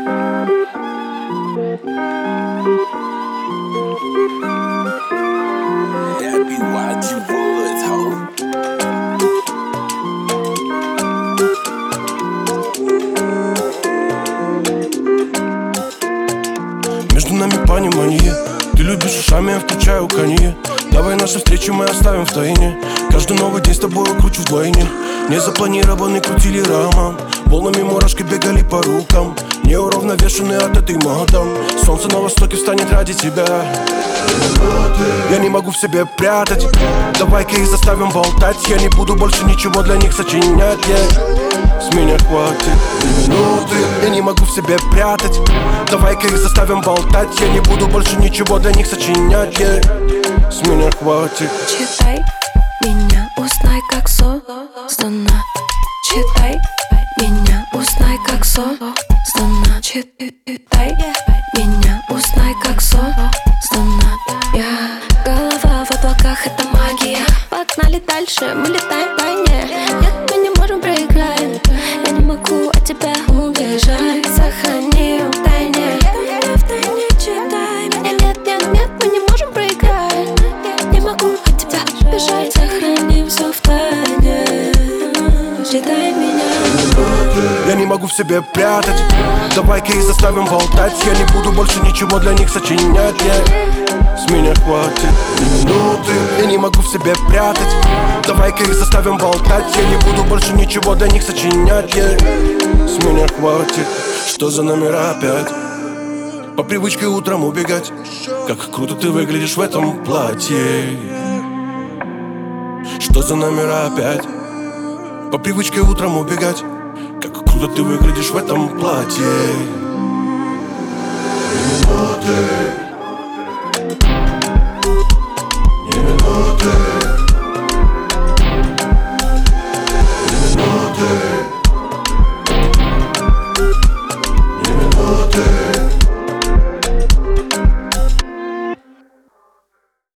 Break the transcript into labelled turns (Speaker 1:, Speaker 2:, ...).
Speaker 1: That be YG Woods, ho.
Speaker 2: Между нами понимание. Ты любишь ушами, я включаю Канье. Давай наши встречи мы оставим в тайне. Каждый новый день с тобой кручу вдвойне. Незапланированный крутили роман. Волнами мурашки бегали по рукам. Неуравновешенный от этой мадам. Солнце на востоке встанет ради тебя. Я не могу в себе прятать. Давай-ка их заставим болтать. Я не буду больше ничего для них сочинять, С меня хватит минуты. Я не могу в себе прятать. Давай-ка их заставим болтать. Я не буду больше ничего для них сочинять, С меня хватит.
Speaker 3: Читай меня, узнай, как создана. Читай меня, узнай, как создана. Читай меня, узнай, как создана. Я голова в облаках, это магия. Погнали дальше, мы летаем в тайне. Нет, мы не можем проиграть. Я не могу от тебя убежать. Сохрани в тайне. В тайне читай меня. Нет, нет, нет, мы не можем проиграть. Не могу от тебя убежать. Сохрани все в тайне. Читай меня.
Speaker 2: Я не могу в себе прятать. Давай-ка их заставим болтать. Я не буду больше ничего для них сочинять, С меня хватит минуты. Я не могу в себе прятать. Давай-ка их заставим болтать. Я не буду больше ничего для них сочинять, С меня хватит. Что за номера опять? По привычке утром убегать. Как круто ты выглядишь в этом платье. Что за номера опять? По привычке утром убегать. Как круто ты выглядишь в этом платье. Минуты.